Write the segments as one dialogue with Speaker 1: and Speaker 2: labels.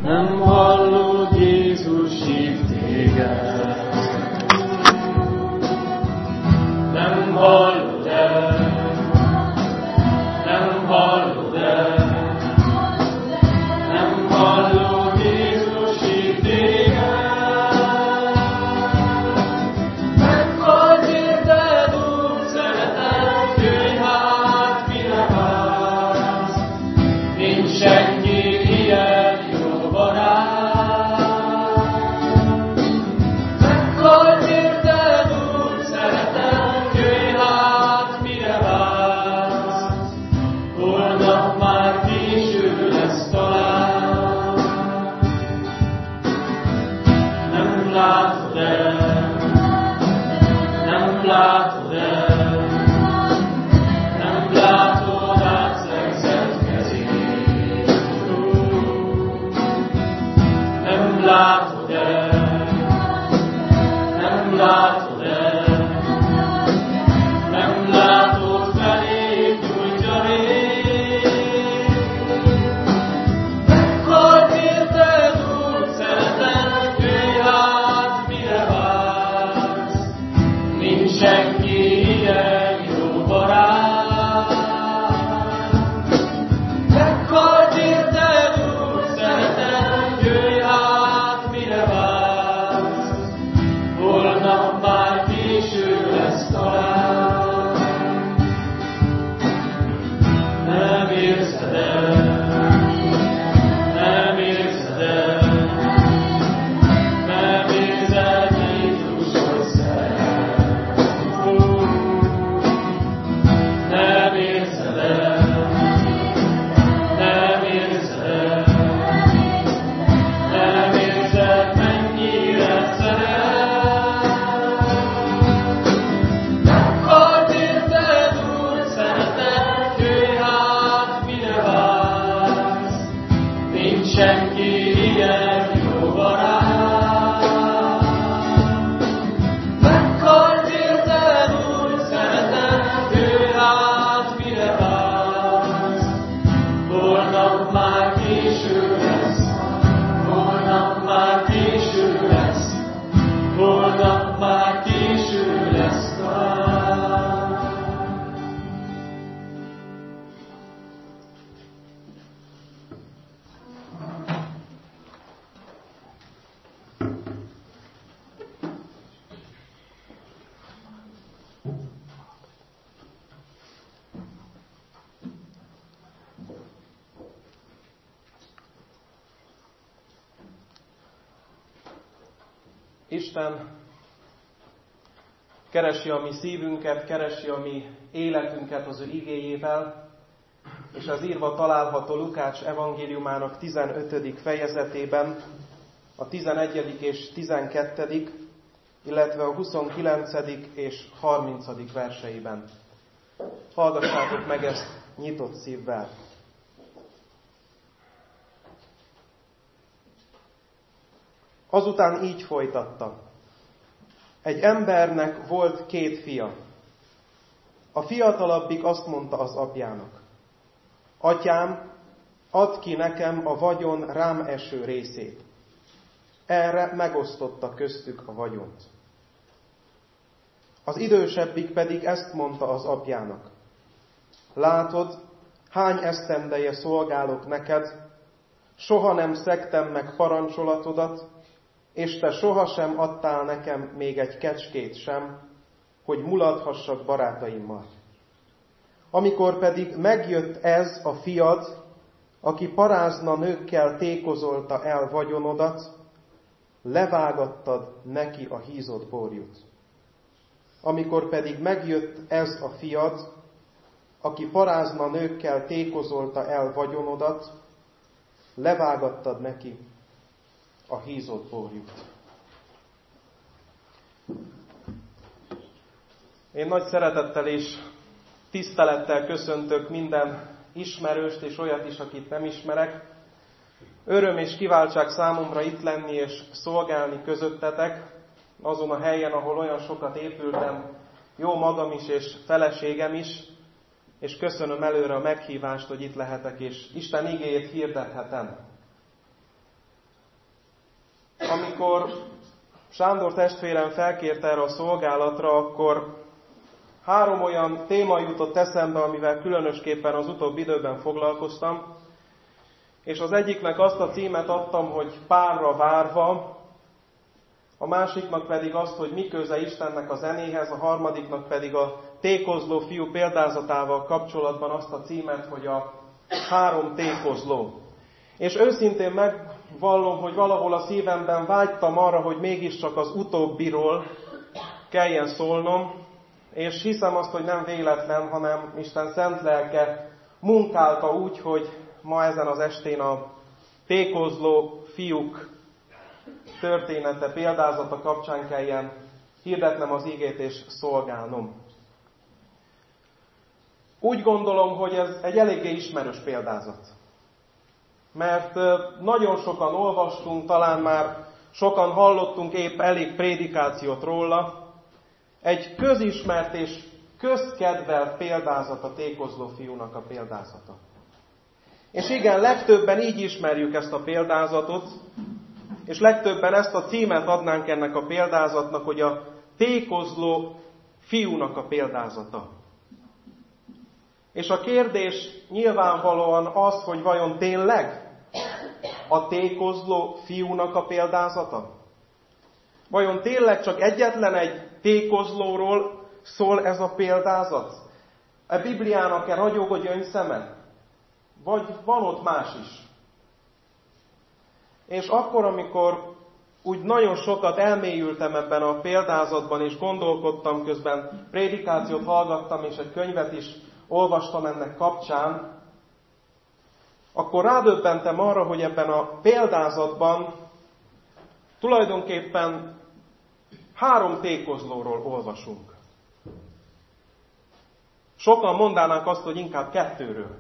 Speaker 1: Nem hallod, Jézus hív téged. Nem hallod el, nem hallod el, nem hallod, Jézus hív téged. Meghalt érted, Úr, szeretet, jöjj hát, mire vársz? Nincs senki ilyen jó barát. Meghalt érted, Úr, szeretet, jöjj hát, mire vársz? Holnap már késő lesz talán. Nem látod el, nem látod el, nem látod át szegzett kezét. Nem látod el, nem látod el, nem látod felé nyújtja rég. Meghalt érted, Úr, szeretet, jöjj hát, mire vársz? Nincs senki ilyen jó barát. Meghalt érted, Úr, szeretet, jöjj hát, mire vársz? Holnap már késő lesz talán. Nem érzed el, nem érzed el, nem érzed, Jézus, hogy szeret. Nem érzed el, nem érzed el, nem érzed, mennyire szeret. Meghalt érted, Úr, szeretet, jöjj hát, mire vársz? Nincs senki ilyen jó barát. Meghalt érted, Úr, szeretet, jöjj hát, mire vársz? Holnap már késő lesz, holnap már késő lesz, holnap már késő lesz talán.
Speaker 2: Isten keresi a mi szívünket, keresi a mi életünket az ő igéjével, és az írva található Lukács evangéliumának 15. fejezetében, a 11. és 12., illetve a 29. és 30. verseiben. Hallgassátok meg ezt nyitott szívvel. Azután így folytatta. Egy embernek volt 2 fia. A fiatalabbik azt mondta az apjának: Atyám, add ki nekem a vagyon rám eső részét. Erre megosztotta köztük a vagyont. Az idősebbik pedig ezt mondta az apjának: Látod, hány esztendeje szolgálok neked, soha nem szegtem meg parancsolatodat, és te sohasem adtál nekem még egy kecskét sem, hogy muladhassak barátaimmal. Amikor pedig megjött ez a fiad, aki parázna nőkkel tékozolta el vagyonodat, levágattad neki a hízott borjút. Amikor pedig megjött ez a fiad, aki parázna nőkkel tékozolta el vagyonodat, levágattad neki a hízott borjút. Én nagy szeretettel és tisztelettel köszöntök minden ismerőst és olyat is, akit nem ismerek. Öröm és kiváltság számomra itt lenni és szolgálni közöttetek, azon a helyen, ahol olyan sokat épültem, jó magam is és feleségem is, és köszönöm előre a meghívást, hogy itt lehetek, és Isten igéjét hirdethetem. Amikor Sándor testvérem felkérte erre a szolgálatra, akkor 3 olyan téma jutott eszembe, amivel különösképpen az utóbbi időben foglalkoztam, és az egyiknek azt a címet adtam, hogy Párra várva, a másiknak pedig azt, hogy mi köze Istennek a zenéhez, a harmadiknak pedig a tékozló fiú példázatával kapcsolatban azt a címet, hogy a 3 tékozló. És őszintén megvallom, hogy valahol a szívemben vágytam arra, hogy mégiscsak az utóbbiról kelljen szólnom, és hiszem azt, hogy nem véletlen, hanem Isten szent lelke munkálta úgy, hogy ma ezen az estén a tékozló fiúk története, példázata kapcsán kelljen hirdetnem az igét és szolgálnom. Úgy gondolom, hogy ez egy eléggé ismerős példázat. Mert nagyon sokan olvastunk, talán már sokan hallottunk épp elég prédikációt róla. Egy közismert és közkedvelt példázat a tékozló fiúnak a példázata. És igen, legtöbben így ismerjük ezt a példázatot, és legtöbben ezt a címet adnánk ennek a példázatnak, hogy a tékozló fiúnak a példázata. És a kérdés nyilvánvalóan az, hogy vajon tényleg a tékozló fiúnak a példázata? Vajon tényleg csak egyetlen egy tékozlóról szól ez a példázat? A Bibliának-e ragyog a gyöngyszeme? Vagy van ott más is? És akkor, amikor úgy nagyon sokat elmélyültem ebben a példázatban, és gondolkodtam, közben prédikációt hallgattam, és egy könyvet is olvastam ennek kapcsán, akkor rádöbbentem arra, hogy ebben a példázatban tulajdonképpen 3 tékozlóról olvasunk. Sokan mondanák azt, hogy inkább 2-ről.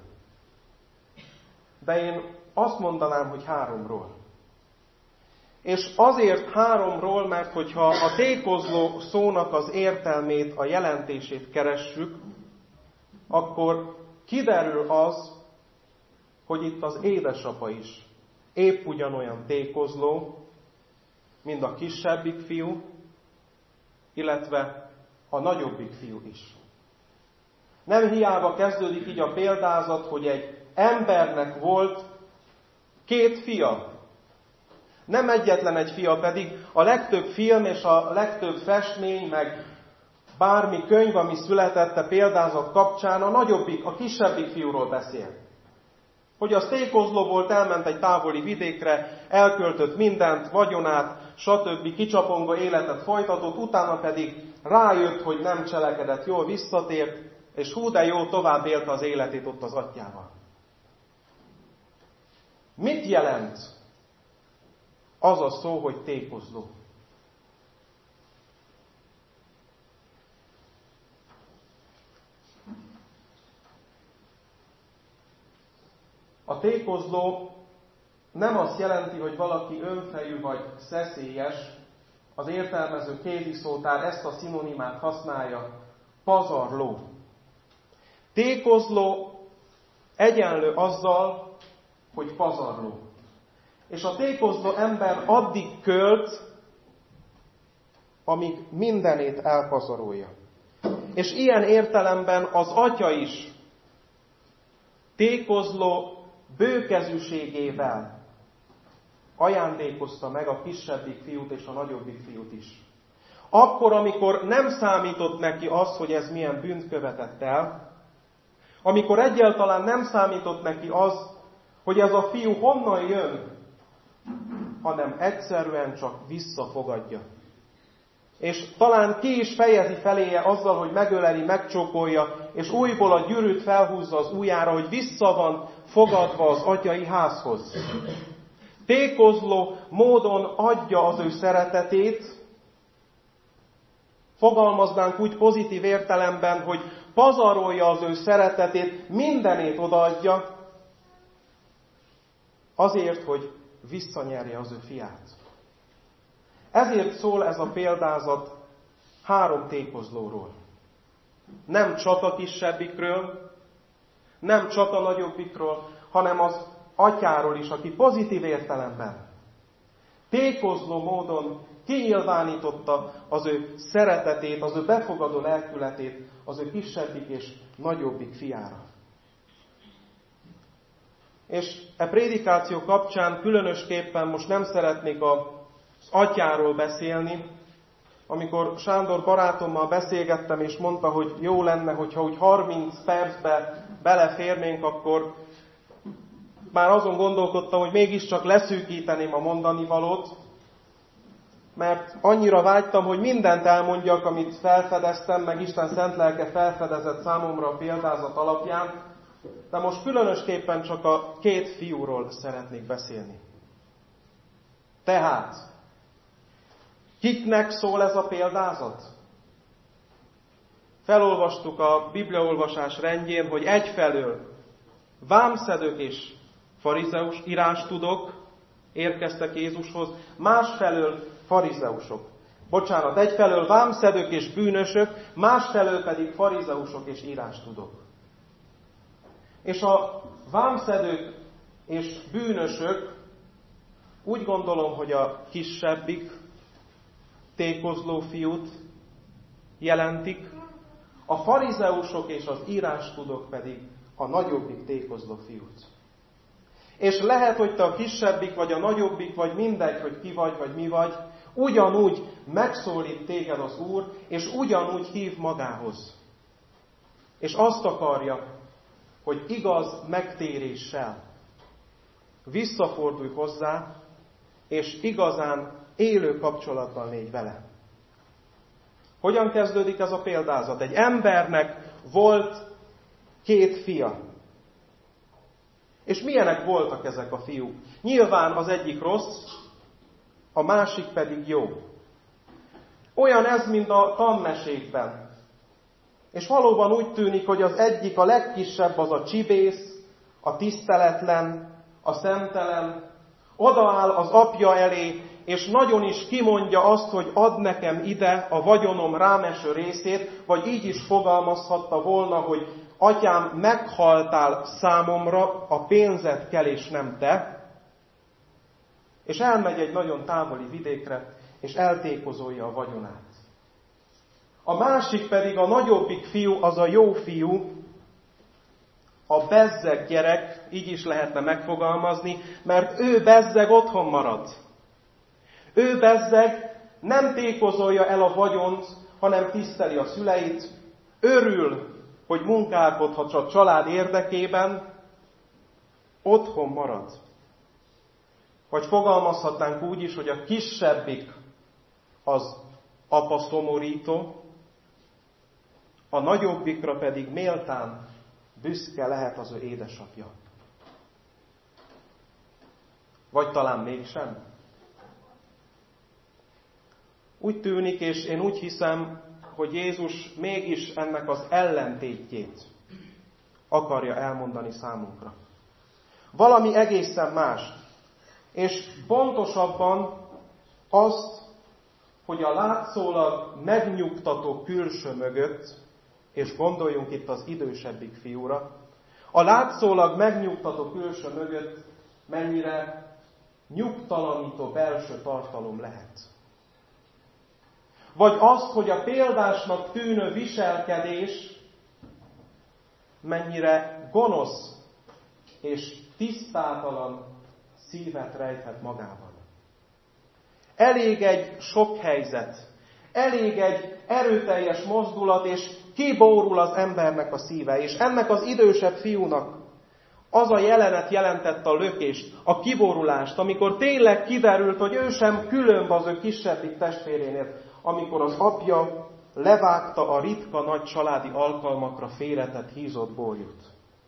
Speaker 2: De én azt mondanám, hogy 3-ról. És azért 3-ról, mert hogyha a tékozló szónak az értelmét, a jelentését keressük, akkor kiderül az, hogy itt az édesapa is épp ugyanolyan tékozló, mint a kisebbik fiú, illetve a nagyobbik fiú is. Nem hiába kezdődik így a példázat, hogy egy embernek volt 2 fia. Nem egyetlen egy fia, pedig a legtöbb film és a legtöbb festmény, meg bármi könyv, ami született a példázat kapcsán, a kisebbik fiúról beszél. Hogy az tékozló volt, elment egy távoli vidékre, elköltött mindent, vagyonát, stb. Kicsapongva életet folytatott, utána pedig rájött, hogy nem cselekedett jól, visszatért, és hú de jó, tovább élte az életét ott az atyjával. Mit jelent az a szó, hogy tékozló? A tékozló nem azt jelenti, hogy valaki önfejű vagy szeszélyes, az értelmező kéziszótár ezt a szinonimát használja, pazarló. Tékozló egyenlő azzal, hogy pazarló. És a tékozló ember addig költ, amíg mindenét elpazarolja. És ilyen értelemben az atya is tékozló bőkezűségével ajándékozta meg a kisebbik fiút és a nagyobbik fiút is. Akkor, amikor nem számított neki az, hogy ez milyen bűnt követett el, amikor egyáltalán nem számított neki az, hogy ez a fiú honnan jön, hanem egyszerűen csak visszafogadja. És talán ki is fejezi feléje azzal, hogy megöleli, megcsókolja, és újból a gyűrűt felhúzza az ujjára, hogy vissza van fogadva az atyai házhoz. Tékozló módon adja az ő szeretetét, fogalmaznánk úgy pozitív értelemben, hogy pazarolja az ő szeretetét, mindenét odaadja, azért, hogy visszanyerje az ő fiát. Ezért szól ez a példázat 3 tékozlóról. Nem csak a kisebbikről, nem csak a nagyobbikról, hanem az atyáról is, aki pozitív értelemben tékozló módon kinyilvánította az ő szeretetét, az ő befogadó lelkületét az ő kisebbik és nagyobbik fiára. És prédikáció kapcsán különösképpen most nem szeretnék az atyáról beszélni. Amikor Sándor barátommal beszélgettem, és mondta, hogy jó lenne, hogyha úgy 30 percbe beleférnénk, akkor már azon gondolkodtam, hogy mégiscsak leszűkíteném a mondani valót, mert annyira vágytam, hogy mindent elmondjak, amit felfedeztem, meg Isten szent lelke felfedezett számomra a példázat alapján, de most különösképpen csak a két fiúról szeretnék beszélni. Tehát, kiknek szól ez a példázat? Felolvastuk a bibliaolvasás rendjén, hogy egyfelől vámszedők és farizeus, írástudók érkeztek Jézushoz, másfelől farizeusok. Egyfelől vámszedők és bűnösök, másfelől pedig farizeusok és írástudók. És a vámszedők és bűnösök úgy gondolom, hogy a kisebbik tékozló fiút jelentik, a farizeusok és az írástudók pedig a nagyobbik tékozló fiút. És lehet, hogy te a kisebbik, vagy a nagyobbik, vagy mindegy, hogy ki vagy mi vagy, ugyanúgy megszólít téged az Úr, és ugyanúgy hív magához. És azt akarja, hogy igaz megtéréssel visszafordulj hozzá, és igazán élő kapcsolatban légy vele. Hogyan kezdődik ez a példázat? Egy embernek volt 2 fia. És milyenek voltak ezek a fiúk? Nyilván az egyik rossz, a másik pedig jó. Olyan ez, mint a tanmesékben. És valóban úgy tűnik, hogy az egyik, a legkisebb az a csibész, a tiszteletlen, a szemtelen, odaáll az apja elé, és nagyon is kimondja azt, hogy add nekem ide a vagyonom rámeső részét, vagy így is fogalmazhatta volna, hogy atyám, meghaltál számomra, a pénzet kell és nem te. És elmegy egy nagyon távoli vidékre, és eltékozolja a vagyonát. A másik pedig, a nagyobbik fiú, az a jó fiú, a bezzeg gyerek, így is lehetne megfogalmazni, mert ő bezzeg otthon marad. Ő bezzeg nem tékozolja el a vagyont, hanem tiszteli a szüleit, örül, hogy munkálkodhat a család érdekében, otthon marad. Vagy fogalmazhatnánk úgy is, hogy a kisebbik az apa szomorító, a nagyobbikra pedig méltán büszke lehet az ő édesapja. Vagy talán mégsem. Úgy tűnik, és én úgy hiszem, hogy Jézus mégis ennek az ellentétjét akarja elmondani számunkra. Valami egészen más. És pontosabban azt, hogy a látszólag megnyugtató külső mögött, és gondoljunk itt az idősebbik fiúra, a látszólag megnyugtató külső mögött mennyire nyugtalanító belső tartalom lehet. Vagy azt, hogy a példásnak tűnő viselkedés mennyire gonosz és tisztátalan szívet rejthet magában. Elég egy sok helyzet, elég egy erőteljes mozdulat, és kibórul az embernek a szíve. És ennek az idősebb fiúnak az a jelenet jelentette a lökést, a kiborulást, amikor tényleg kiderült, hogy ő sem különb az ő kisebbik testvérénél, amikor az apja levágta a ritka nagy családi alkalmakra félretett hízott borjút.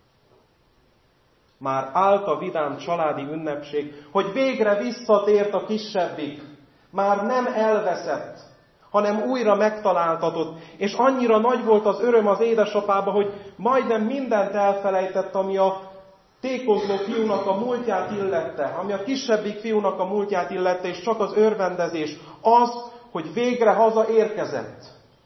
Speaker 2: Már állt a vidám családi ünnepség, hogy végre visszatért a kisebbik. Már nem elveszett, hanem újra megtaláltatott, és annyira nagy volt az öröm az édesapába, hogy majdnem mindent elfelejtett, ami a tékozló fiúnak a múltját illette, ami a kisebbik fiúnak a múltját illette, és csak az örvendezés, az, hogy végre hazaérkezett.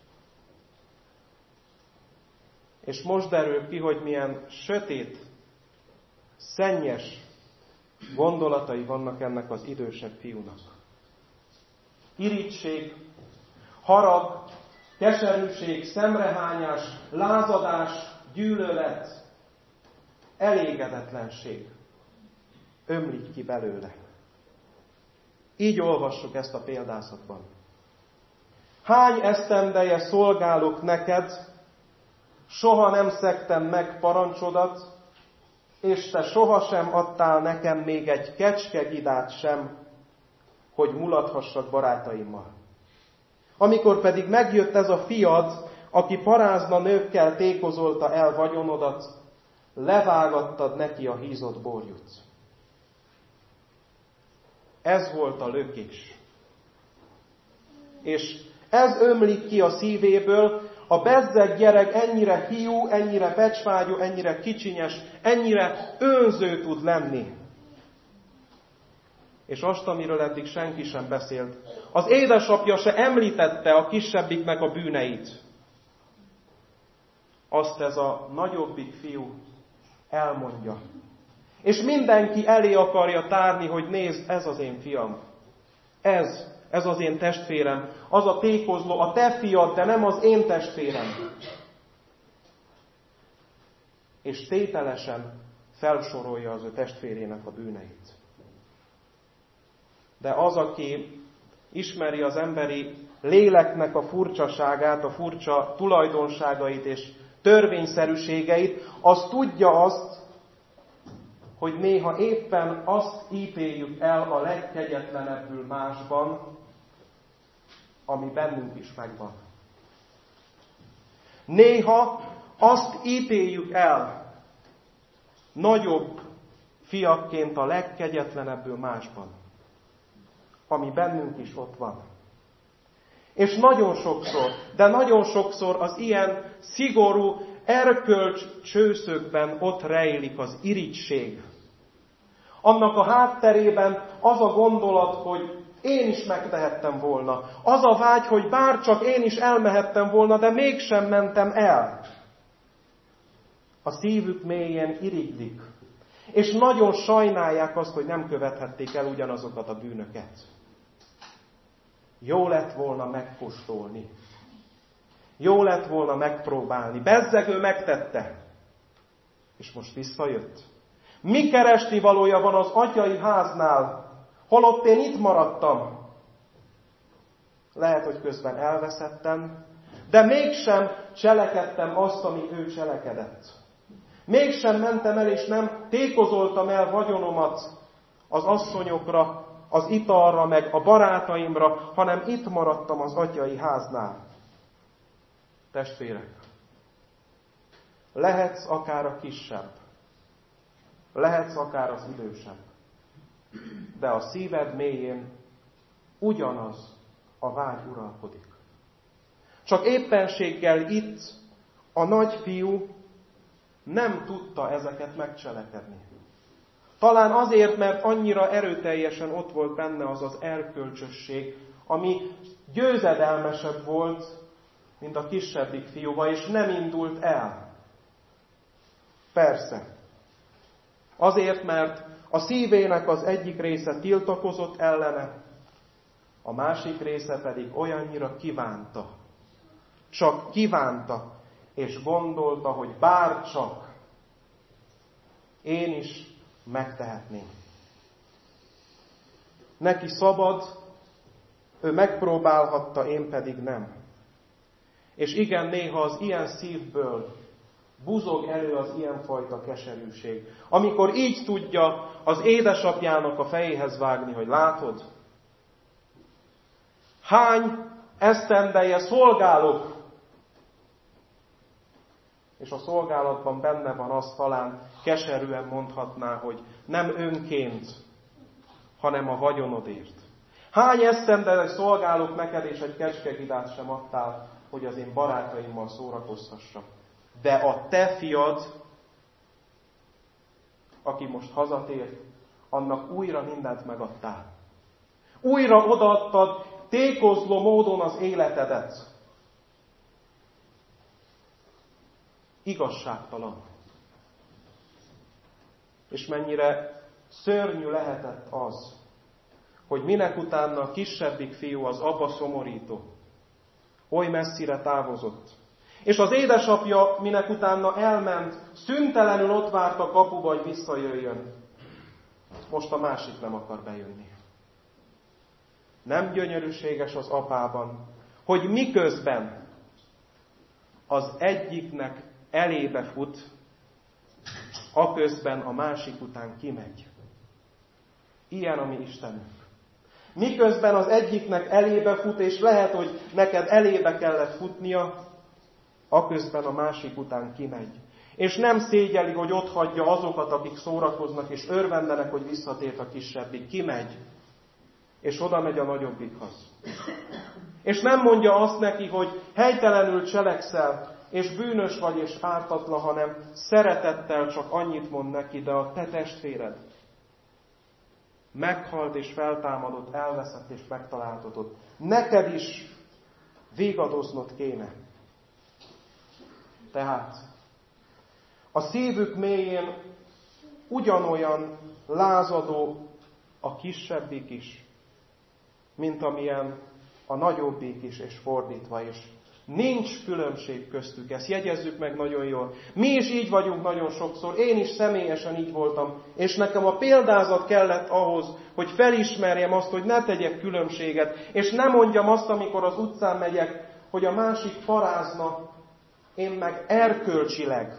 Speaker 2: És most derül ki, hogy milyen sötét, szennyes gondolatai vannak ennek az idősebb fiúnak. irigység, harag, keserűség, szemrehányás, lázadás, gyűlölet, elégedetlenség ömlik ki belőle. Így olvassuk ezt a példázatban. Hány esztendeje szolgálok neked, soha nem szegtem meg parancsodat, és te sohasem adtál nekem még egy kecskegidát sem, hogy mulathassak barátaimmal. Amikor pedig megjött ez a fiad, aki parázna nőkkel tékozolta el vagyonodat, levágattad neki a hízott borjut. Ez volt a lökés. És ez ömlik ki a szívéből, a bezzeg gyerek ennyire hiú, ennyire becsvágyú, ennyire kicsinyes, ennyire önző tud lenni. És azt, amiről eddig senki sem beszélt. Az édesapja se említette a kisebbiknek a bűneit. Azt ez a nagyobbik fiú elmondja. És mindenki elé akarja tárni, hogy nézd, ez az én fiam. Ez az én testvérem. Az a tékozló, a te fiad, de nem az én testvérem. És tételesen felsorolja az ő testvérének a bűneit. De az, aki ismeri az emberi léleknek a furcsaságát, a furcsa tulajdonságait és törvényszerűségeit, az tudja azt, hogy néha éppen azt ítéljük el a legkegyetlenebbül másban, ami bennünk is megvan. Néha azt ítéljük el nagyobb fiakként a legkegyetlenebbül másban, ami bennünk is ott van. És nagyon sokszor, de nagyon sokszor az ilyen szigorú erkölcs csőszökben ott rejlik az irigység. Annak a hátterében az a gondolat, hogy én is megtehettem volna. Az a vágy, hogy bárcsak én is elmehettem volna, de mégsem mentem el. A szívük mélyén irigylik. És nagyon sajnálják azt, hogy nem követhették el ugyanazokat a bűnöket. Jó lett volna megkóstolni. Jó lett volna megpróbálni. Bezzeg ő megtette. És most visszajött. Mi keresni valója van az atyai háznál, holott én itt maradtam? Lehet, hogy közben elveszettem, de mégsem cselekedtem azt, ami ő cselekedett. Mégsem mentem el, és nem tékozoltam el vagyonomat az asszonyokra, az italra, meg a barátaimra, hanem itt maradtam az atyai háznál. Testvérek, lehetsz akár a kisebb, lehetsz akár az idősebb, de a szíved mélyén ugyanaz a vágy uralkodik. Csak éppenséggel itt a nagyfiú nem tudta ezeket megcselekedni. Talán azért, mert annyira erőteljesen ott volt benne az az erkölcsösség, ami győzedelmesebb volt, mint a kisebbik fiúva, és nem indult el. Persze. Azért, mert a szívének az egyik része tiltakozott ellene, a másik része pedig olyannyira kívánta. Csak kívánta, és gondolta, hogy bárcsak én is megtehetném. Neki szabad, ő megpróbálhatta, én pedig nem. És igen, néha az ilyen szívből buzog elő az ilyenfajta keserűség. Amikor így tudja az édesapjának a fejéhez vágni, hogy látod, hány esztendeje szolgálok, és a szolgálatban benne van az, talán keserűen mondhatná, hogy nem önként, hanem a vagyonodért. Hány esztendeje szolgálok neked, és egy kecskegidát sem adtál, hogy az én barátaimmal szórakozhassak. De a te fiad, aki most hazatért, annak újra mindent megadtál. Újra odaadtad tékozló módon az életedet. Igazságtalan. És mennyire szörnyű lehetett az, hogy minek utána a kisebbik fiú, az apa szomorító. Oly messzire távozott. És az édesapja minek utána elment, szüntelenül ott várt a kapuba, hogy visszajöjjön. Most a másik nem akar bejönni. Nem gyönyörűséges az apában, hogy miközben az egyiknek elébe fut, aközben a másik után kimegy. Ilyen a mi Istenünk. Miközben az egyiknek elébe fut, és lehet, hogy neked elébe kellett futnia, aközben a másik után kimegy. És nem szégyeli, hogy ott hagyja azokat, akik szórakoznak, és örvendenek, hogy visszatért a kisebbik. Kimegy, és oda megy a nagyobbikhoz. És nem mondja azt neki, hogy helytelenül cselekszel, és bűnös vagy, és ártatlan, hanem szeretettel csak annyit mond neki, de a te testvéred meghalt és feltámadott, elveszett és megtaláltatod. Neked is végadoznod kéne. Tehát a szívük mélyén ugyanolyan lázadó a kisebbik is, mint amilyen a nagyobbik is, és fordítva is. Nincs különbség köztük, ezt jegyezzük meg nagyon jól. Mi is így vagyunk nagyon sokszor, én is személyesen így voltam, és nekem a példázat kellett ahhoz, hogy felismerjem azt, hogy ne tegyek különbséget, és ne mondjam azt, amikor az utcán megyek, hogy a másik parázna, én meg erkölcsileg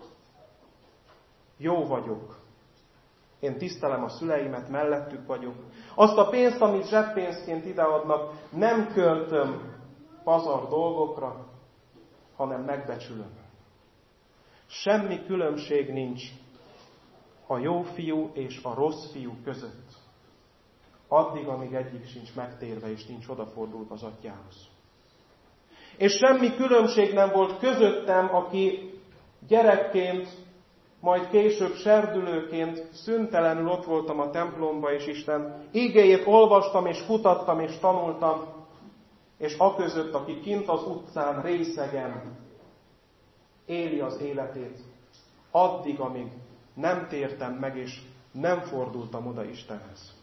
Speaker 2: jó vagyok. Én tisztelem a szüleimet, mellettük vagyok. Azt a pénzt, amit zseppénzként ideadnak, nem költöm pazar dolgokra, hanem megbecsülöm. Semmi különbség nincs a jó fiú és a rossz fiú között. Addig, amíg egyik sincs megtérve és nincs odafordulva az atyához. És semmi különbség nem volt közöttem, aki gyerekként, majd később serdülőként szüntelenül ott voltam a templomba, és Isten igéjét olvastam, és kutattam, és tanultam, és aközött, aki kint az utcán részegen éli az életét, addig, amíg nem tértem meg, és nem fordultam oda Istenhez.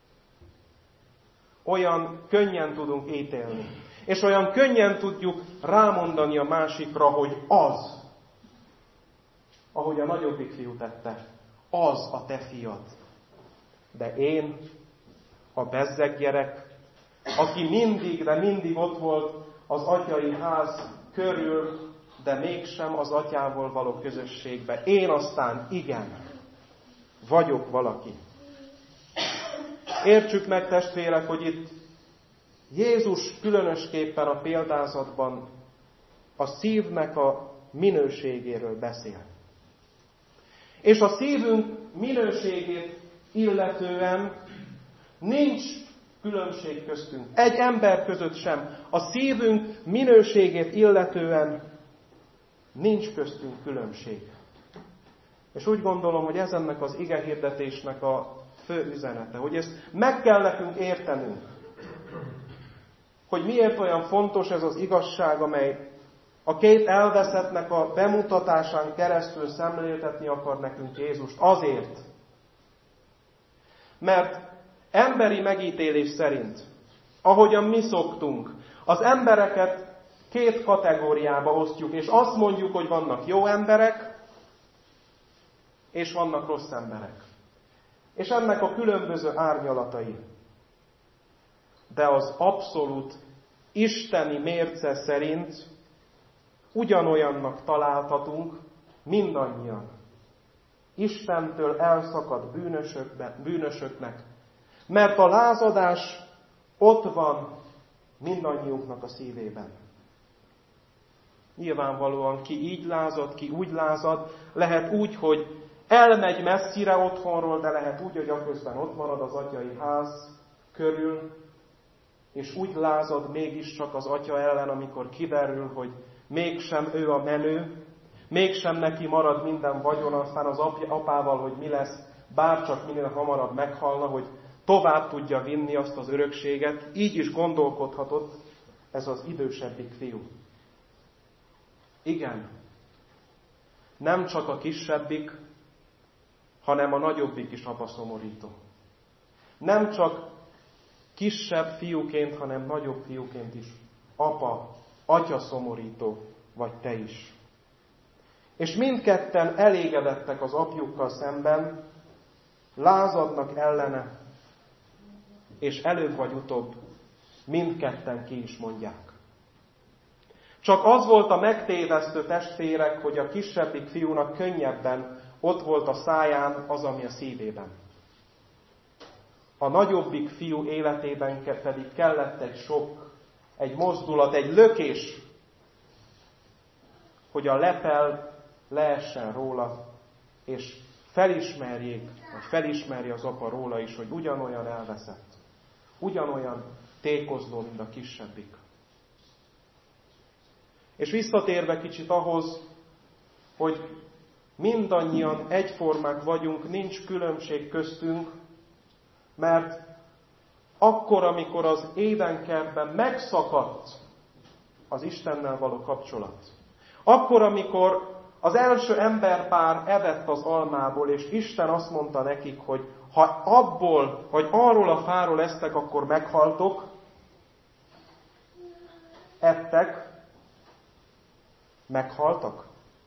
Speaker 2: Olyan könnyen tudunk ítélni, és olyan könnyen tudjuk rámondani a másikra, hogy az, ahogy a nagyobbik fiú tette, az a te fiad. De én, a bezzeg gyerek, aki mindig, de mindig ott volt az atyai ház körül, de mégsem az atyával való közösségbe. Én aztán igen, vagyok valaki. Értsük meg, testvérek, hogy itt Jézus különösképpen a példázatban a szívnek a minőségéről beszél. És a szívünk minőségét illetően nincs különbség köztünk. Egy ember között sem. A szívünk minőségét illetően nincs köztünk különbség. És úgy gondolom, hogy ez ennek az igehirdetésnek a fő üzenete, hogy ezt meg kell nekünk értenünk. Hogy miért olyan fontos ez az igazság, amely a két elveszettnek a bemutatásán keresztül szemléltetni akar nekünk Jézust. Azért, mert emberi megítélés szerint, ahogyan mi szoktunk, az embereket két kategóriába osztjuk, és azt mondjuk, hogy vannak jó emberek, és vannak rossz emberek. És ennek a különböző árnyalatai. De az abszolút isteni mérce szerint ugyanolyannak találtatunk mindannyian. Istentől elszakadt bűnösöknek. Mert a lázadás ott van mindannyiunknak a szívében. Nyilvánvalóan ki így lázad, ki úgy lázad, lehet úgy, hogy elmegy messzire otthonról, de lehet úgy, hogy aközben ott marad az atyai ház körül, és úgy lázad mégiscsak az atya ellen, amikor kiderül, hogy mégsem ő a menő, mégsem neki marad minden vagyon, aztán az apával, hogy mi lesz, bárcsak minél hamarabb meghalna, hogy tovább tudja vinni azt az örökséget. Így is gondolkodhatott ez az idősebbik fiú. Igen, nem csak a kisebbik, hanem a nagyobbik is apa szomorító. Nem csak kisebb fiúként, hanem nagyobb fiúként is. Apa, atya szomorító vagy te is. És mindketten elégedettek az apjukkal szemben, lázadnak ellene, és előbb vagy utóbb mindketten ki is mondják. Csak az volt a megtévesztő testvérek, hogy a kisebbik fiúnak könnyebben ott volt a száján az, ami a szívében. A nagyobbik fiú életében pedig kellett egy sok, egy mozdulat, egy lökés, hogy a lepel leessen róla, és felismerje az apa róla is, hogy ugyanolyan elveszett, ugyanolyan tékozló, mint a kisebbik. És visszatérve kicsit ahhoz, hogy mindannyian egyformák vagyunk, nincs különbség köztünk, mert akkor, amikor az Édenkertben megszakadt az Istennel való kapcsolat, akkor, amikor az első emberpár evett az almából, és Isten azt mondta nekik, hogy ha abból, vagy arról a fáról esztek, akkor meghaltok, ettek, meghaltak.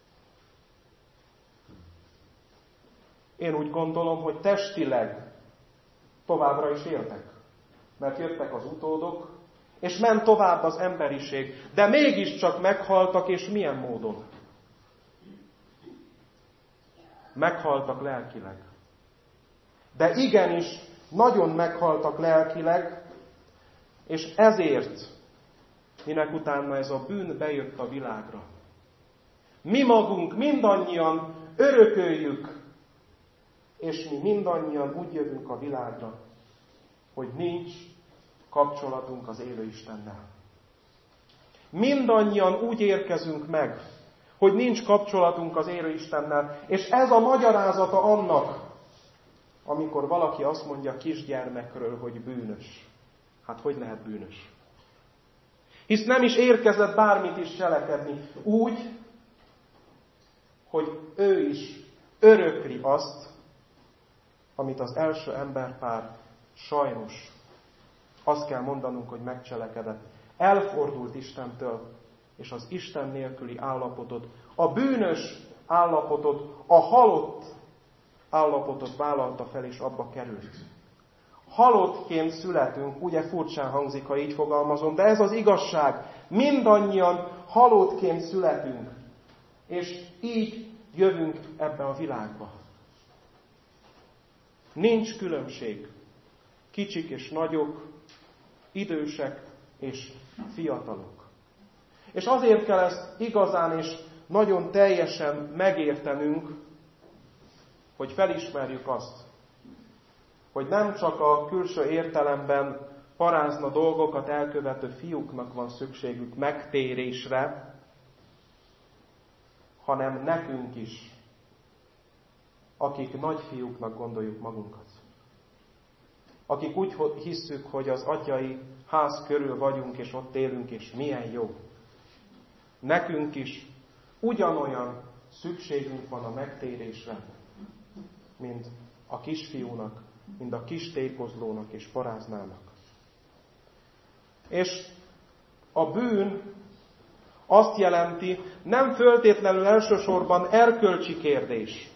Speaker 2: Én úgy gondolom, hogy testileg továbbra is éltek, mert jöttek az utódok, és ment tovább az emberiség, de mégiscsak meghaltak, és milyen módon? Meghaltak lelkileg. De igenis, nagyon meghaltak lelkileg, és ezért, minek utána ez a bűn bejött a világra. Mi magunk mindannyian örököljük, és mi mindannyian úgy jövünk a világra, hogy nincs kapcsolatunk az élő Istennel. Mindannyian úgy érkezünk meg, hogy nincs kapcsolatunk az élő Istennel, és ez a magyarázata annak, amikor valaki azt mondja kisgyermekről, hogy bűnös. Hát hogy lehet bűnös? Hisz nem is érkezett bármit is cselekedni. Úgy, hogy ő is örökli azt, amit az első emberpár sajnos, azt kell mondanunk, hogy megcselekedett. Elfordult Istentől, és az Isten nélküli állapotot, a bűnös állapotot, a halott állapotot vállalta fel, és abba került. Halottként születünk, ugye furcsán hangzik, ha így fogalmazom, de ez az igazság. Mindannyian halottként születünk, és így jövünk ebbe a világba. Nincs különbség. Kicsik és nagyok, idősek és fiatalok. És azért kell ezt igazán és nagyon teljesen megértenünk, hogy felismerjük azt, hogy nem csak a külső értelemben parázna dolgokat elkövető fiúknak van szükségük megtérésre, hanem nekünk is, akik nagyfiúknak gondoljuk magunkat. Akik úgy hisszük, hogy az atyai ház körül vagyunk, és ott élünk, és milyen jó. Nekünk is ugyanolyan szükségünk van a megtérésre, mint a kisfiúnak, mint a kis tékozlónak és paráznának. És a bűn azt jelenti, nem föltétlenül elsősorban erkölcsi kérdés,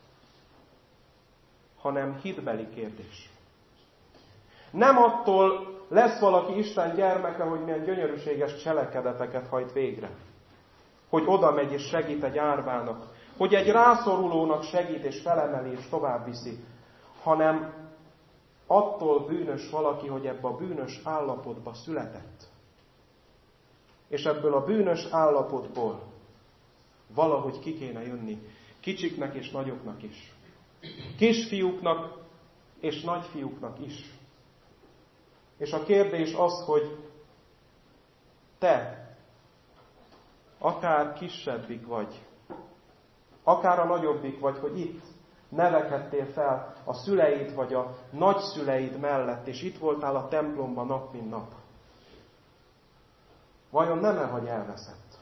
Speaker 2: hanem hitbeli kérdés. Nem attól lesz valaki Isten gyermeke, hogy milyen gyönyörűséges cselekedeteket hajt végre. Hogy oda megy és segít egy árvának. Hogy egy rászorulónak segít és felemeli és tovább viszi. Hanem attól bűnös valaki, hogy ebbe a bűnös állapotba született. És ebből a bűnös állapotból valahogy ki kéne jönni. Kicsiknek és nagyoknak is. Kisfiúknak és nagyfiúknak is. És a kérdés az, hogy te, akár kisebbik vagy, akár a nagyobbik vagy, hogy itt nevekedtél fel a szüleid vagy a nagyszüleid mellett, és itt voltál a templomban nap mint nap. Vajon nem-e vagy elveszett?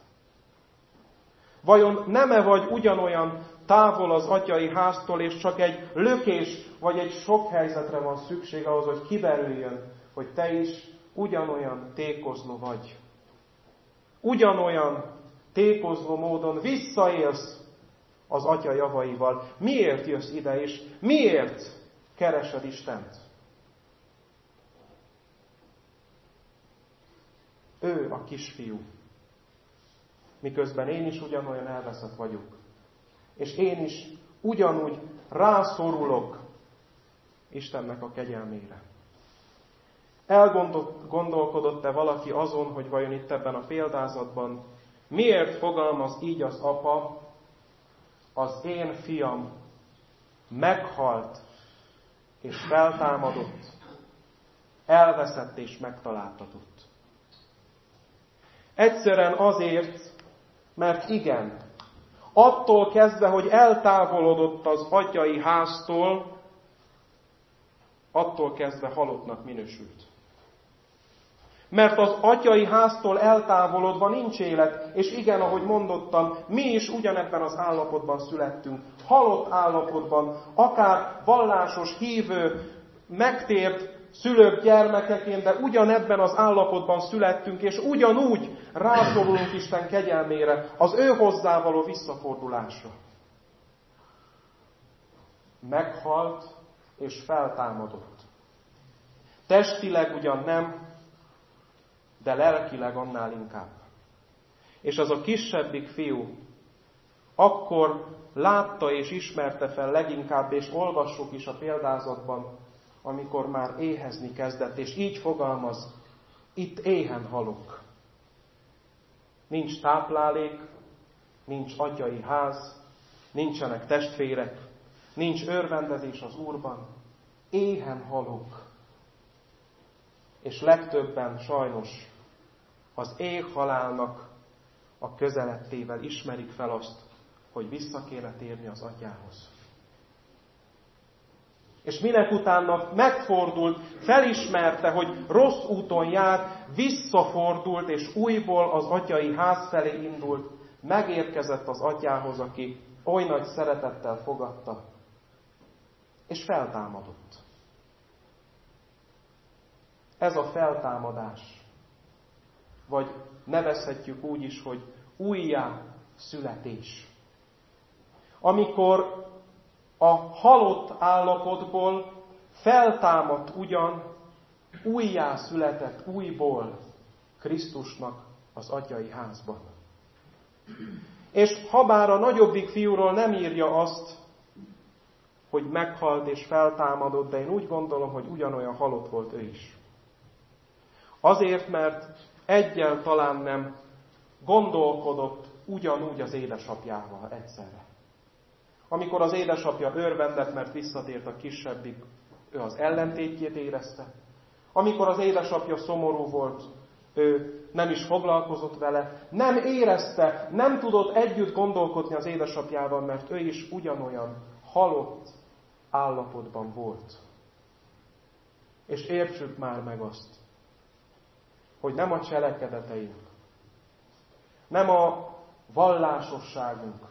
Speaker 2: Vajon nem-e vagy ugyanolyan távol az atyai háztól, és csak egy lökés vagy egy sok helyzetre van szükség ahhoz, hogy kiderüljön, hogy te is ugyanolyan tékozló vagy. Ugyanolyan tékozló módon visszaélsz az Atya javaival. Miért jössz ide, és miért keresed Istent? Ő a kisfiú. Miközben én is ugyanolyan elveszett vagyok. És én is ugyanúgy rászorulok Istennek a kegyelmére. Elgondolkodott-e valaki azon, hogy vajon itt ebben a példázatban miért fogalmaz így az apa, az én fiam meghalt és feltámadott, elveszett és megtaláltatott. Egyszerűen azért, mert igen, attól kezdve, hogy eltávolodott az atyai háztól, attól kezdve halottnak minősült. Mert az atyai háztól eltávolodva nincs élet, és igen, ahogy mondottam, mi is ugyanebben az állapotban születtünk. Halott állapotban, akár vallásos, hívő, megtért szülők gyermekeként, de ugyanebben az állapotban születtünk, és ugyanúgy rászorulunk Isten kegyelmére, az ő hozzá való visszafordulásra. Meghalt és feltámadott. Testileg ugyan nem, de lelkileg annál inkább. És az a kisebbik fiú akkor látta és ismerte fel leginkább, és olvassuk is a példázatban, amikor már éhezni kezdett, és így fogalmaz, itt éhen halok. Nincs táplálék, nincs atyai ház, nincsenek testvérek, nincs örvendezés az Úrban, éhen halok. És legtöbben sajnos az éhhalálnak a közelettével ismerik fel azt, hogy vissza kéne térni az atyához. És minek utána megfordult, felismerte, hogy rossz úton jár, visszafordult, és újból az atyai ház felé indult, megérkezett az atyához, aki oly nagy szeretettel fogadta, és feltámadott. Ez a feltámadás, vagy nevezhetjük úgy is, hogy újjá születés. Amikor a halott állapotból feltámadt ugyan, újjá született újból Krisztusnak az atyai házban. És habár a nagyobbik fiúról nem írja azt, hogy meghalt és feltámadott, de én úgy gondolom, hogy ugyanolyan halott volt ő is. Azért, mert egyáltalán nem gondolkodott ugyanúgy az édesapjával egyszerre. Amikor az édesapja örvendett, mert visszatért a kisebbik, ő az ellentétjét érezte. Amikor az édesapja szomorú volt, ő nem is foglalkozott vele, nem érezte, nem tudott együtt gondolkodni az édesapjával, mert ő is ugyanolyan halott állapotban volt. És értsük már meg azt, hogy nem a cselekedeteink, nem a vallásosságunk,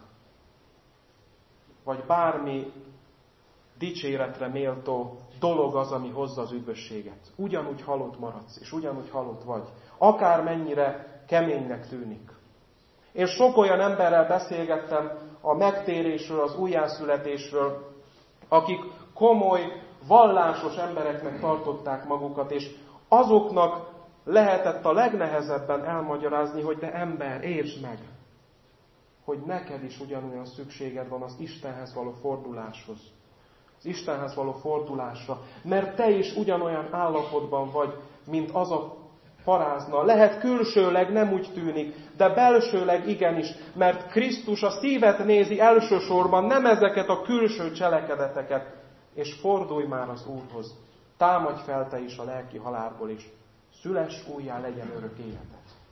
Speaker 2: vagy bármi dicséretre méltó dolog az, ami hozza az üdvösséget. Ugyanúgy halott maradsz, és ugyanúgy halott vagy. Akármennyire keménynek tűnik. Én sok olyan emberrel beszélgettem a megtérésről, az újjászületésről, akik komoly, vallásos embereknek tartották magukat, és azoknak lehetett a legnehezebben elmagyarázni, hogy de ember, értsd meg, hogy neked is ugyanolyan szükséged van az Istenhez való forduláshoz. Az Istenhez való fordulásra. Mert te is ugyanolyan állapotban vagy, mint az a parázna. Lehet külsőleg nem úgy tűnik, de belsőleg igenis, mert Krisztus a szívet nézi elsősorban, nem ezeket a külső cselekedeteket. És fordulj már az Úrhoz. Támadj fel te is a lelki halálból is. Szüless újjá, legyen örök életed.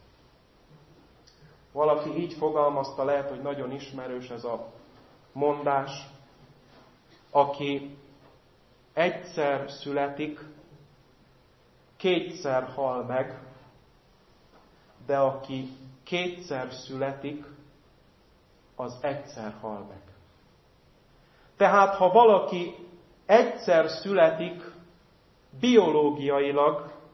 Speaker 2: Valaki így fogalmazta, lehet, hogy nagyon ismerős ez a mondás, aki egyszer születik, kétszer hal meg, de aki kétszer születik, az egyszer hal meg. Tehát, ha valaki egyszer születik, biológiailag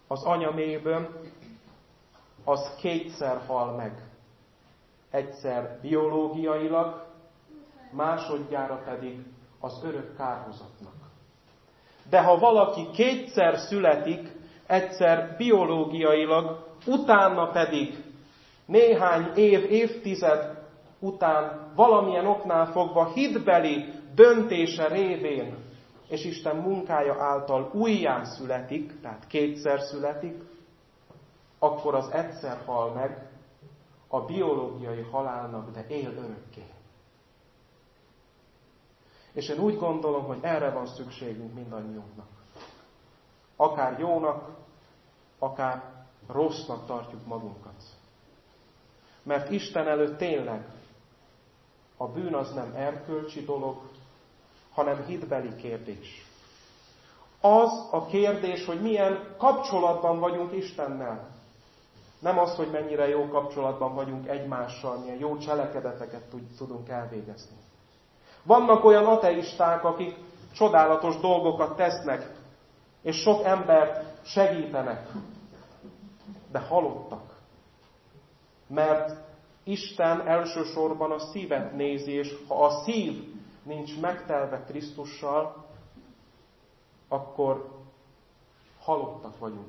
Speaker 2: az anyamében, az kétszer hal meg. Egyszer biológiailag, másodjára pedig az örök kárhozatnak. De ha valaki kétszer születik, egyszer biológiailag, utána pedig néhány évtized után valamilyen oknál fogva hitbeli döntése révén és Isten munkája által újjá születik, tehát kétszer születik, akkor az egyszer hal meg a biológiai halálnak, de él örökké. És én úgy gondolom, hogy erre van szükségünk mindannyiunknak. Akár jónak, akár rossznak tartjuk magunkat. Mert Isten előtt tényleg a bűn az nem erkölcsi dolog, hanem hitbeli kérdés. Az a kérdés, hogy milyen kapcsolatban vagyunk Istennel. Nem az, hogy mennyire jó kapcsolatban vagyunk egymással, milyen jó cselekedeteket tudunk elvégezni. Vannak olyan ateisták, akik csodálatos dolgokat tesznek, és sok embert segítenek, de halottak. Mert Isten elsősorban a szívet nézi, és ha a szív nincs megtelve Krisztussal, akkor halottak vagyunk.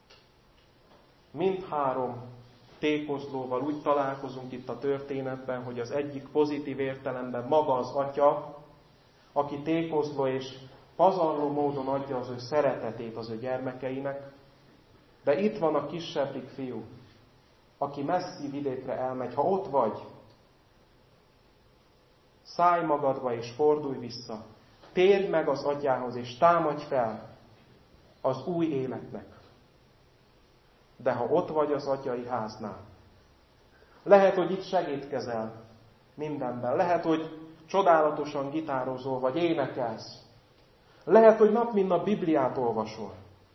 Speaker 2: Mindhárom tékozlóval úgy találkozunk itt a történetben, hogy az egyik pozitív értelemben maga az atya, aki tékozló és pazarló módon adja az ő szeretetét az ő gyermekeinek, de itt van a kisebbik fiú, aki messzi vidékre elmegy. Ha ott vagy, szállj magadba és fordulj vissza. Térj meg az atyához és támadj fel az új életnek. De ha ott vagy az atyai háznál, lehet, hogy itt segítkezel mindenben. Lehet, hogy csodálatosan gitározol, vagy énekelsz. Lehet, hogy nap mint nap Bibliát olvasol.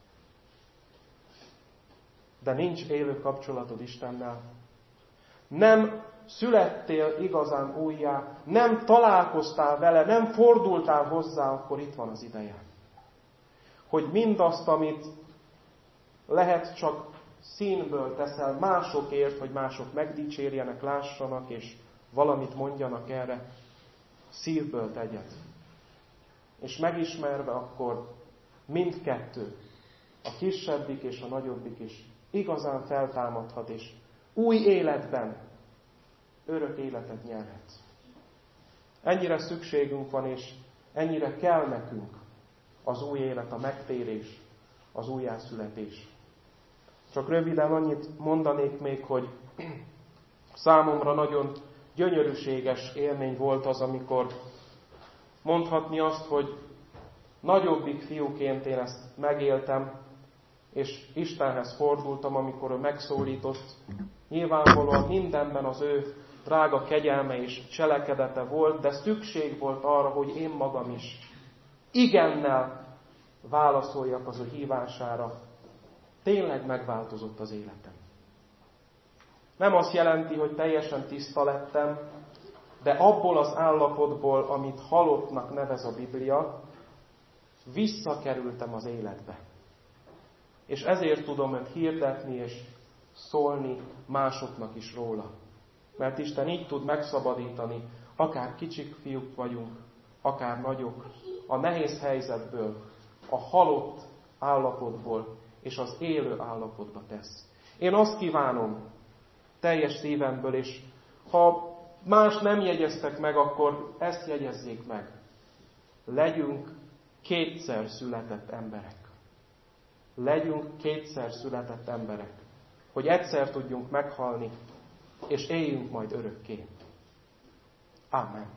Speaker 2: De nincs élő kapcsolatod Istennel. Nem születtél igazán újjá, nem találkoztál vele, nem fordultál hozzá, akkor itt van az ideje. Hogy mindazt, amit lehet csak színből teszel másokért, hogy mások megdicsérjenek, lássanak, és valamit mondjanak erre, szívből tegyed. És megismerve akkor mindkettő, a kisebbik és a nagyobbik is igazán feltámadhat, és új életben örök életet nyerhet. Ennyire szükségünk van, és ennyire kell nekünk az új élet, a megtérés, az újjászületés. Csak röviden annyit mondanék még, hogy számomra nagyon gyönyörűséges élmény volt az, amikor mondhatni azt, hogy nagyobbik fiúként én ezt megéltem, és Istenhez fordultam, amikor ő megszólított. Nyilvánvalóan mindenben az ő drága kegyelme és cselekedete volt, de szükség volt arra, hogy én magam is igennel válaszoljak az ő hívására. Tényleg megváltozott az életem. Nem azt jelenti, hogy teljesen tiszta lettem, de abból az állapotból, amit halottnak nevez a Biblia, visszakerültem az életbe. És ezért tudom őt hirdetni és szólni másoknak is róla. Mert Isten így tud megszabadítani, akár kicsik fiúk vagyunk, akár nagyok, a nehéz helyzetből, a halott állapotból és az élő állapotba tesz. Én azt kívánom teljes szívemből, és ha más nem jegyeztek meg, akkor ezt jegyezzék meg. Legyünk kétszer született emberek. Legyünk kétszer született emberek, hogy egyszer tudjunk meghalni, és éljünk majd örökké. Amen.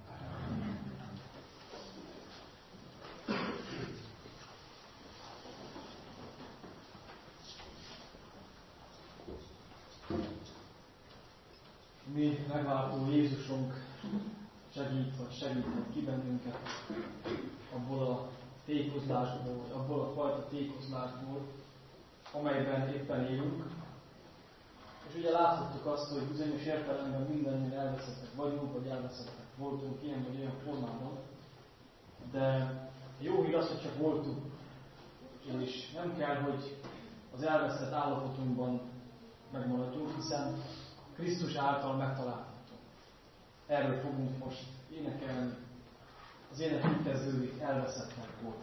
Speaker 3: Mi megváltó Jézusunk segíthet ki bennünket abból a tékozlásból, abból a fajta tékozlásból, amelyben éppen élünk. És ugye láthattuk azt, hogy bizonyos értelemben mindannyian elveszettek vagyunk, vagy elveszettek voltunk ilyen vagy olyan formában. De jó hír az, hogy csak voltunk. És nem kell, hogy az elveszett állapotunkban megmaradjunk, hiszen Krisztus által megtalálhatunk. Erről fogunk most énekelni. Az ének úgy kezdődik, elveszettek voltunk.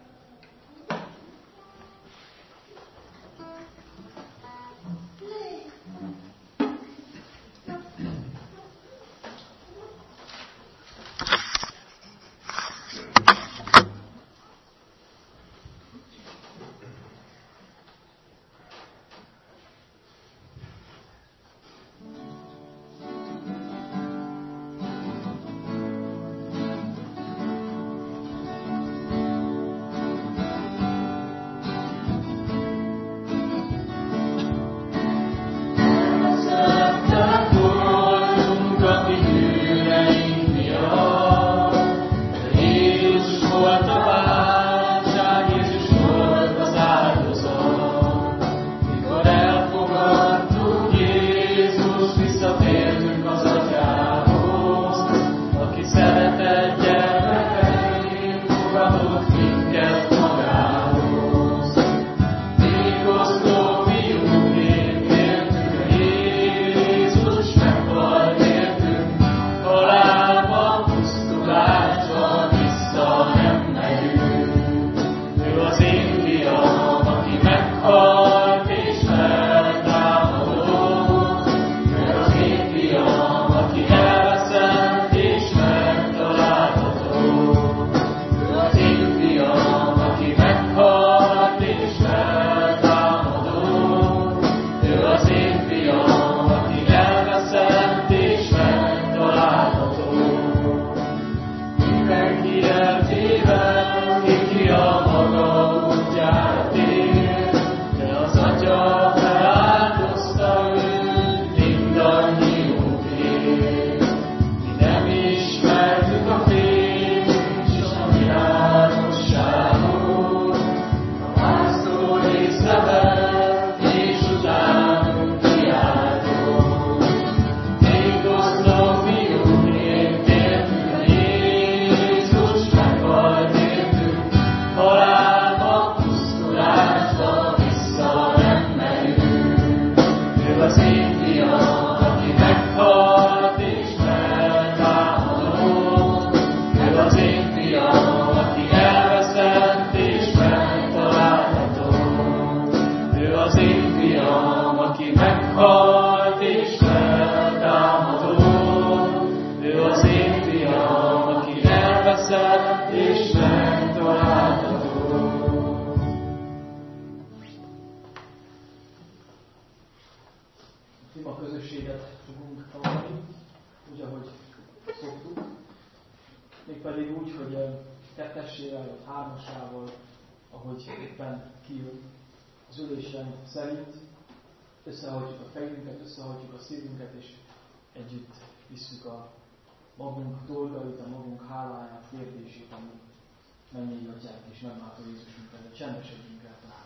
Speaker 3: Összehajtjuk a fejünket, összehajtjuk a szívünket, és együtt visszük a magunk dolgait, a magunk háláját, kérdését, ami mennyei atyánk és megváltó Jézusunk előtt. Csendesedjünk el talán.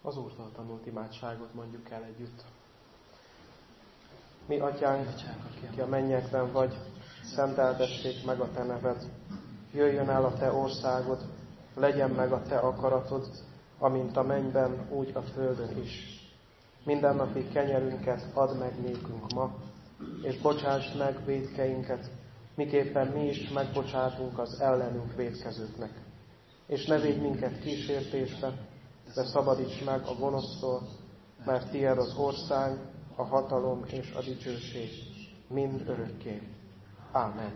Speaker 2: Az Úrtól tanult imádságot mondjuk el együtt. Mi atyánk, aki a mennyekben vagy, szenteltessék meg a te neved. Jöjjön el a te országod, legyen meg a te akaratod, amint a mennyben, úgy a földön is. Mindennapi kenyerünket add meg nékünk ma, és bocsásd meg vétkeinket, miképpen mi is megbocsátunk az ellenünk vétkezőknek. És ne védj minket kísértésbe, de szabadíts meg a gonosztól, mert tiéd az ország, a hatalom és a dicsőség mind örökké. Ámen.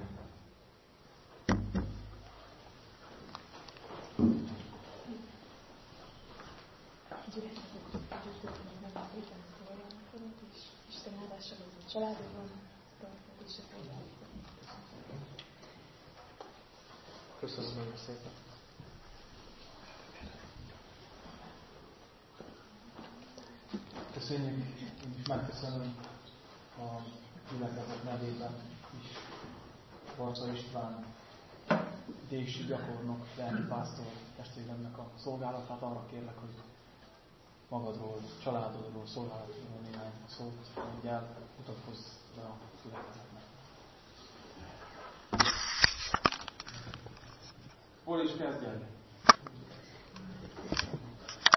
Speaker 4: Isten áldása legyen a családokban, rajtad és a fogyalában.
Speaker 2: Köszönöm nagyon szépen.
Speaker 3: Köszönjük, én is megköszönöm a gyülekezet nevében is Barca István, dési gyakornok, lelki pásztor testvéremnek a szolgálatát. Arra kérlek, hogy magadról, családodról, szolgálatodról néhány szót mondjál, mutatkozz be a gyülekezetnek. Hol is kezdjen?